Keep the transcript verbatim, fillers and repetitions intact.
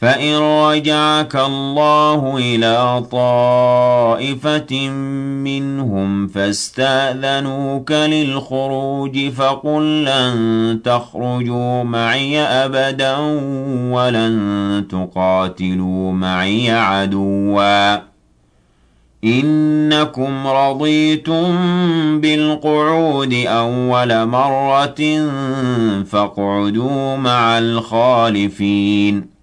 فإن رجعك الله إلى طائفة منهم فاستأذنوك للخروج فقل لن تخرجوا معي أبدا ولن تقاتلوا معي عدوا إنكم رضيتم بالقعود أول مرة فاقعدوا مع الخالفين